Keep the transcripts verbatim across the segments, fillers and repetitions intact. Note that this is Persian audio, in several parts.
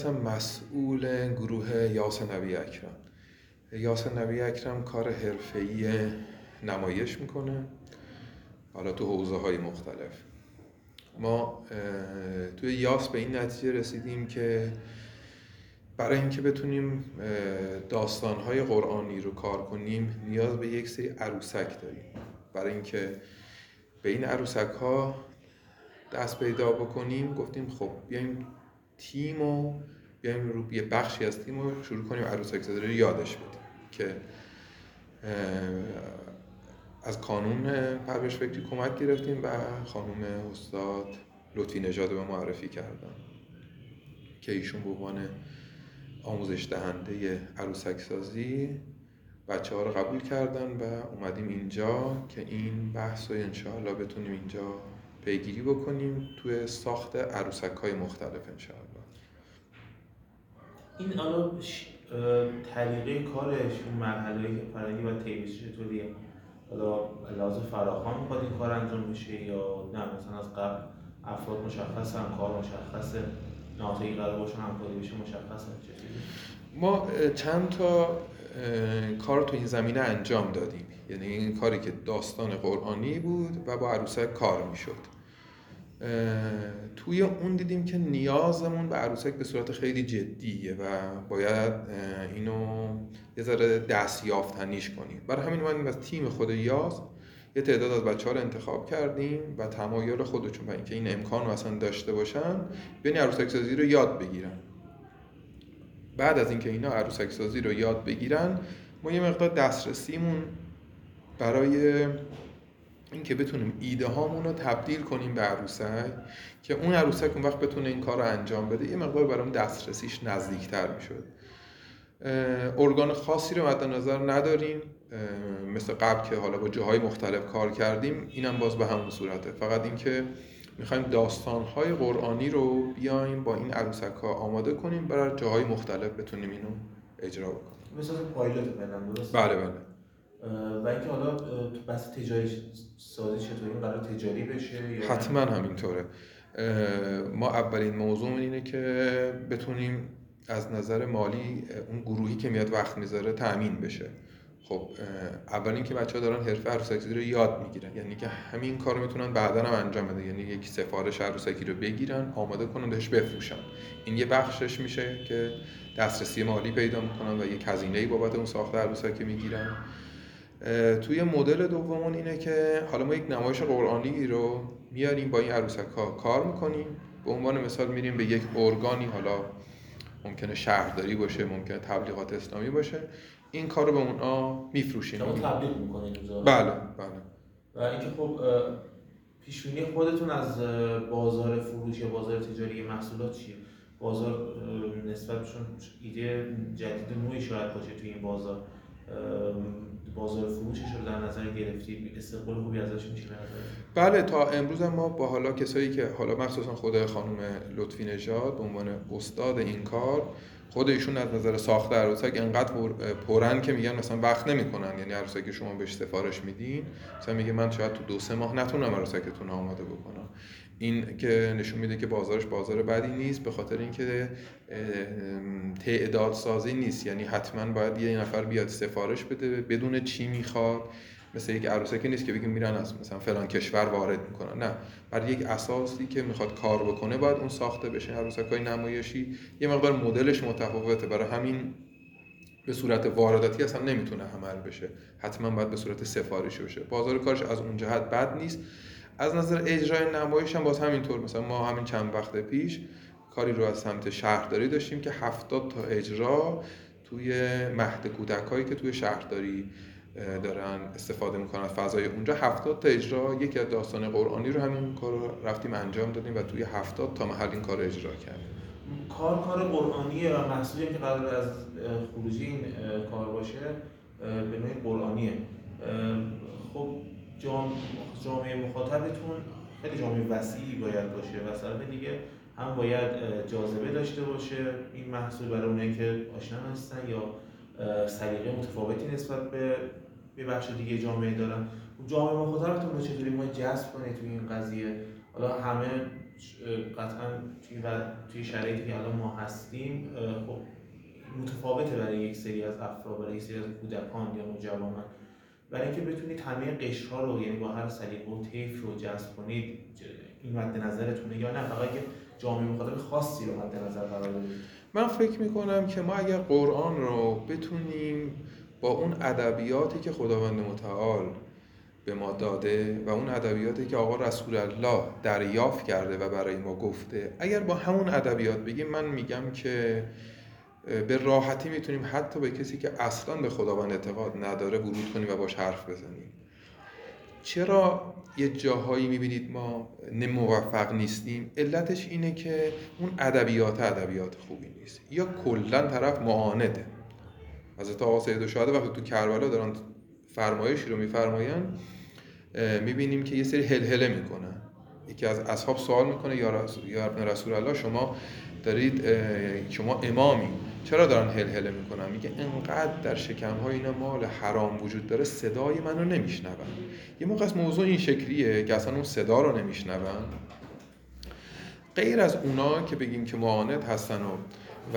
مسئول گروه یاس نبی اکرم. یاس نبی اکرم کار حرفه‌ای نمایش میکنه، حالا تو حوزه های مختلف. ما توی یاس به این نتیجه رسیدیم که برای اینکه بتونیم داستان‌های قرآنی رو کار کنیم نیاز به یک سری عروسک داریم. برای اینکه به این عروسک‌ها دست پیدا بکنیم گفتیم خب بیایم تیم و بیایم رو یه بخشی از تیم رو شروع کنیم عروسک زاده رو یادش بدیم که از کانون پرورش فکری کمک گرفتیم و خانم استاد لطفی نژاد به معرفی کردن که ایشون به عنوان آموزش دهنده عروسک سازی بچه ها رو قبول کردن و اومدیم اینجا که این بحث رو انشاءالله بتونیم اینجا پیگیری بکنیم توی ساخت عروسک های مختلف انشاءالله. این حالا طریقه کارش، اون مرحله‌ای که فرنگی و تیمیش چطوریه؟ حالا لحاظ فراخوان میخواد این کار انجام بشه یا نه مثلا از قبل افراد مشخص هم کار مشخصه نهادهایی قرار باشن همکاری بشه مشخصه چطوری؟ ما چند تا کار تو این زمینه انجام دادیم، یعنی این کاری که داستان قرآنی بود و با عروسک کار میشد. توی اون دیدیم که نیازمون به عروسک به صورت خیلی جدیه و باید اینو یه ذره دستیافتنیش کنیم. برای همین اومدیم از تیم خود یاس یه تعداد از بچه‌ها رو انتخاب کردیم و تمایل خودشون و اینکه این امکان رو اصلا داشته باشن بیان عروسک سازی رو یاد بگیرن. بعد از اینکه اینا عروسک سازی رو یاد بگیرن ما یه مقدار دسترسیمون برای اینکه بتونیم ایده هامون رو تبدیل کنیم به عروسک که اون عروسک اون وقت بتونه این کار رو انجام بده یه مقدار برام دسترسیش نزدیکتر میشد. ارگان خاصی رو مد نظر نداریم مثل قبل که حالا با جاهای مختلف کار کردیم، اینم باز به همون صورته، فقط اینکه میخوایم داستان‌های قرآنی رو بیایم با این عروسک‌ها آماده کنیم برای جاهای مختلف بتونیم اینو اجرا بکنیم. مثلا پایلوت بنام درست؟ بله بله. و اینکه حالا بس تجاری سازی چطوری قرار تجاری بشه یا حتما همینطوره. ما اولین موضوع اینه که بتونیم از نظر مالی اون گروهی که میاد وقت میذاره تأمین بشه. خب اول اینکه بچه‌ها دارن حرفه عروسکی رو یاد میگیرن، یعنی که همین کارو میتونن بعداً هم انجام بدن، یعنی یک سفارش عروسکی رو بگیرن آماده کنن بهش بفروشن. این یه بخشش میشه که دسترسی مالی پیدا میکنن و یک هزینه‌ای بابت اون ساخت عروسکی میگیرن. توی مدل دومون اینه که حالا ما یک نمایش قرآنی رو میاریم با این عروسک‌ها کار میکنیم، به عنوان مثال میریم به یک ارگانی، حالا ممکنه شهرداری باشه ممکنه تبلیغات اسلامی باشه، این کار رو به اونا میفروشیم. شما تبلیغ میکنید اونجا؟ بله بله. و اینکه خب پیش‌بینی خودتون از بازار فروش یا بازار تجاری محصولات چیه؟ بازار نسبتشون ایده جدید نوعی شاید باشه توی این بازار، بازار فروشش رو در نظر گرفتید، استقبال خوبی ازش میشه به نظر؟ بله، تا امروز ما با حالا کسایی که حالا مخصوصا خود خانم لطفی نژاد به عنوان استاد این کار، خود ایشون از نظر ساخت عروسک انقدر پرن که میگن مثلا وقت نمیکنن، یعنی عروسک که شما بهش سفارش میدین مثلا میگه من شاید تو دو سه ماه نتونم عروسکتون رو آماده بکنم. این که نشون میده که بازارش بازار بدی نیست، به خاطر اینکه تعداد سازی نیست، یعنی حتما باید یه نفر بیاد سفارش بده بدون چی میخواد، مثل یک عروسکی نیست که بگیم میرن از مثلا فلان کشور وارد میکنن، نه، برای یک اساسی که میخواد کار بکنه باید اون ساخته بشه. عروسک‌های نمایشی یه مقدار مدلش متفاوته، برای همین به صورت وارداتی اصلا نمیتونه عمل بشه، حتما باید به صورت سفارشی بشه. بازار کارش از اون جهت بد نیست. از نظر اجرای نمایش هم باز همینطور، مثلا ما همین چند وقت پیش کاری رو از سمت شهرداری داشتیم که هفتاد تا اجرا توی مهد کودکایی که توی شهرداری دارن استفاده میکنن فضای اونجا، هفتاد تا اجرا یکی از داستان قرآنی رو همین کار رو رفتیم انجام دادیم و توی هفتاد تا محل این کار رو اجرا کردیم. کار کار قرآنیه و محصولی که قرار از خروجی این کار باشه به نوعی قرآنیه. خب جامعه مخاطبتون خیلی جامعه وسیعی باید باشه و طرف دیگه هم باید جاذبه داشته باشه این محصول برای اونایی که آشنا هستن یا سلیقه متفاوتی نسبت به یه بخش دیگه جامعه دارن. جامعه مخاطبتون رو چطوری ما جذب کنید توی این قضیه؟ حالا همه قطعا توی و توی شرایطی که الان ما هستیم خب متفاوته برای یک سری از افراد، برای یک سری از کودکان یا نوجوانان. برای اینکه بتونید همه قشرها رو یعنی با هر سلیقه و طیف رو جذب کنید، این مد نظرتونه یا نه فقط که جامعه مخاطب خاصی رو مد نظر قرار بدید؟ من فکر میکنم که ما اگر قرآن رو بتونیم با اون ادبیاتی که خداوند متعال به ما داده و اون ادبیاتی که آقا رسول الله دریافت کرده و برای ما گفته، اگر با همون ادبیات بگیم، من میگم که به راحتی میتونیم حتی به کسی که اصلا به خداوند اعتقاد نداره ورود کنیم و باش حرف بزنیم. چرا یه جاهایی میبینید ما موفق نیستیم؟ علتش اینه که اون ادبیات ادبیات خوبی نیست، یا کلا طرف معانده. حضرت آقا سید الشهدا وقتی تو کربلا دارن فرمایشی رو میفرماین، میبینیم که یه سری هلهله میکنن. یکی از اصحاب سوال میکنه یا رسول, یا رسول الله، شما دارید شما امامی، چرا دارن هلهله میکنن؟ میگه انقدر در شکم‌های اینا مال حرام وجود داره صدای منو نمیشنون. یه موقع از موضوع این شکلیه که اصلا اون صدا رو نمیشنون. غیر از اونا که بگیم که معاند هستن و, و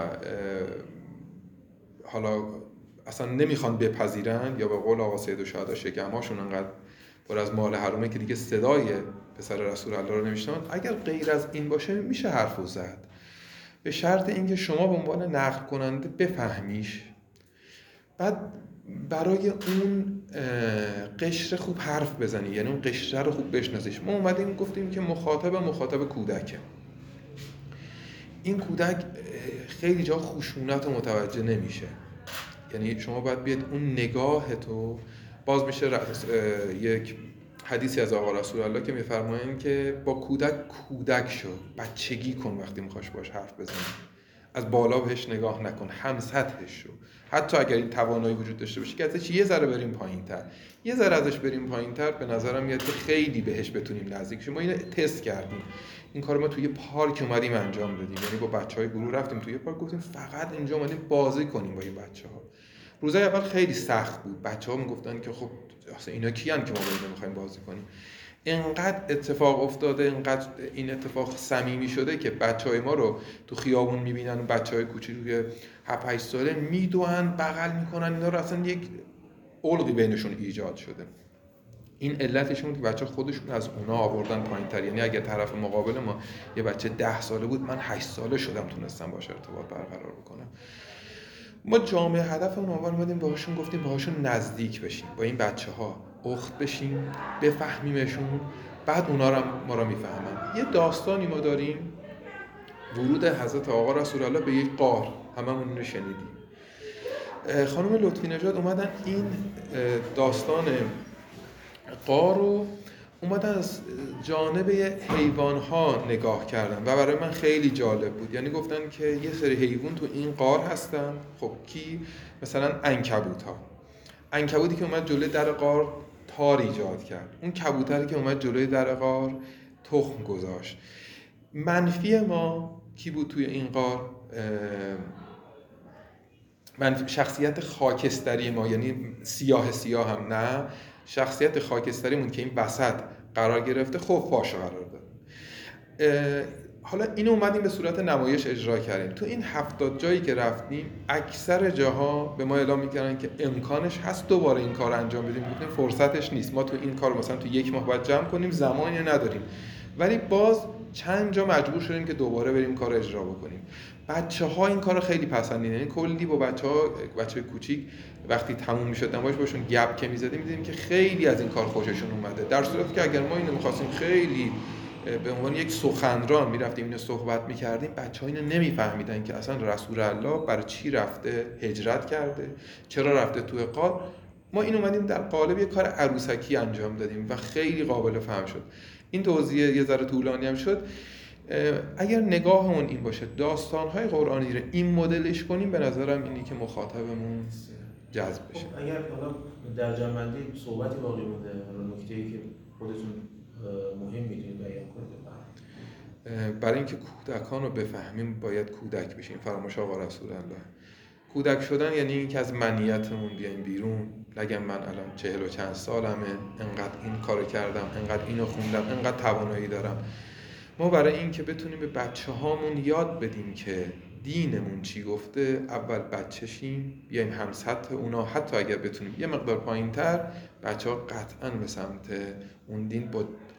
حالا اصلا نمیخوان بپذیرن، یا به قول آقا سید الشهدا شکم‌هاشون انقدر پر از مال حرامه که دیگه صدای پسر رسول الله رو نمیشنون، اگر غیر از این باشه میشه حرفو زد، به شرط اینکه شما به عنوان نقل کننده بفهمیش، بعد برای اون قشر خوب حرف بزنی، یعنی اون قشر رو خوب بشناسیش. ما اومدیم گفتیم که مخاطب مخاطب کودکه. این کودک خیلی جا خشونت رو متوجه نمیشه، یعنی شما باید بیاد اون نگاه تو باز میشه. یک حدیثی از آقا رسول الله که میفرمایند که با کودک کودک شو، بچگی کن، وقتی میخواش باش حرف بزنی از بالا بهش نگاه نکن، هم سطحش شو. حتی اگر این توانایی وجود داشته باشه که ازش یه ذره بریم پایین‌تر، یه ذره ازش بریم پایین‌تر، به نظرم میاد که خیلی بهش بتونیم نزدیک شیم. ما اینو تست کردیم، این کارو ما توی پارک اومدیم انجام دادیم، یعنی با بچهای گروه رفتیم توی پارک، گفتیم فقط اینجا اومدیم بازی کنیم با این بچه‌ها. روزای اول خیلی سخت بود، بچه‌ها میگفتن که خب اصلا اینا کیان که ما باید می‌خوایم بازی کنیم. اینقدر اتفاق افتاده، اینقدر این اتفاق صمیمی شده که بچهای ما رو تو خیابون می‌بینن و بچهای کوچیک هفت هشت ساله میدوئن، بغل میکنن، اینا رو اصلا یک علقی بینشون ایجاد شده. این علتشون که بچه خودشون از اونا آوردن پایین‌تر. یعنی اگه طرف مقابل ما یه بچه ده ساله بود، من هشت ساله شدم تونستم باشه ارتباط برقرار بکنم. ما جامعه هدفمون عنوان اومدیم باهاشون، گفتیم باهاشون نزدیک بشیم، با این بچه‌ها اخت بشیم، بفهمیمشون، بعد اونا رو ما رو میفهمن. یه داستانی ما داریم، ورود حضرت آقا رسول الله به یک غار، هممون رو شنیدیم. خانم لطفی نژاد اومدن این داستان غار رو اومدن از جانب حیوان‌ها نگاه کردن و برای من خیلی جالب بود. یعنی گفتن که یه سری حیوان تو این غار هستن. خب کی؟ مثلا عنکبوت‌ها. عنکبوتی که اومد جلوی در غار تار ایجاد کرد، اون کبوتری که اومد جلوی در غار تخم گذاشت. منفی ما کی بود توی این غار؟ من شخصیت خاکستری ما، یعنی سیاه سیاه هم نه، شخصیت خاکستریمون که این وسط قرار گرفته، خفاش قرار داد. حالا اینو اومدیم به صورت نمایش اجرا کردیم. تو این هفتاد جایی که رفتیم، اکثر جاها به ما اعلام میکردن که امکانش هست دوباره این کار انجام بدیم، گفتیم فرصتش نیست، ما تو این کار مثلا تو یک ماه باید جمع کنیم، زمانی نداریم. ولی باز چند جا مجبور شدیم که دوباره بریم کار اجرا بکنیم. بچه‌ها این کارو خیلی پسندیدن، یعنی کلی با بچه‌ها، بچه‌های کوچیک وقتی تموم می‌شد نمایش باشون گپ که می‌زدیم، می‌دیدیم که خیلی از این کار خوششون اومده. در صورتی که اگر ما اینو می‌خواستیم خیلی به عنوان یک سخنران می‌رفتیم اینو صحبت می‌کردیم، بچه‌ها اینو نمی‌فهمیدن که اصلا رسول الله برای چی رفته، هجرت کرده، چرا رفته توی غار. ما این اومدیم در قالب یک کار عروسکی انجام دادیم و خیلی قابل فهم شد. این توضیح یه ذره طولانی هم شد. اگر نگاهمون این باشه داستان‌های قرآنی رو این مدلش کنیم، به نظرم اینی که مخاطبمون جذب بشه. خب اگر حالا در جمع‌بندی صحبتی باقی مونده، حالا نکته‌ای که خودتون مهم می‌دونید بیان کنید. برای اینکه کودکان رو بفهمیم باید کودک بشیم. فرمایش آقا رسول الله. کودک شدن یعنی اینکه از منیتمون بیایم بیرون، نگم من الان چهل و چند سالمه، انقدر این کارو کردم، انقدر اینو خوندم، انقدر توانایی دارم. ما برای این که بتونیم به بچه هامون یاد بدیم که دینمون چی گفته، اول بچه‌شیم، بیایم هم سطح اونا، حتی اگر بتونیم یه مقدار پایین تر، بچه ها قطعاً به سمت اون دین با